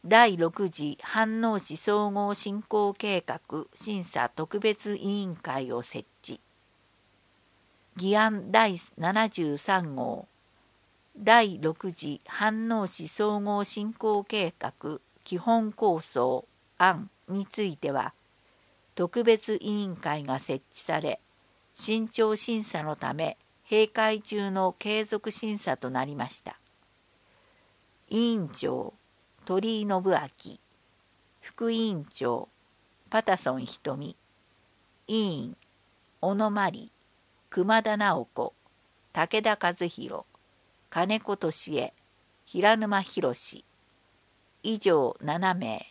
第6次飯能市総合振興計画審査特別委員会を設置。議案第73号第6次飯能市総合振興計画基本構想案については、特別委員会が設置され、慎重審査のため閉会中の継続審査となりました。委員長鳥居信明、副委員長パタソン瞳、委員小野真理、熊田直子、武田和弘、金子俊恵、平沼博以上7名。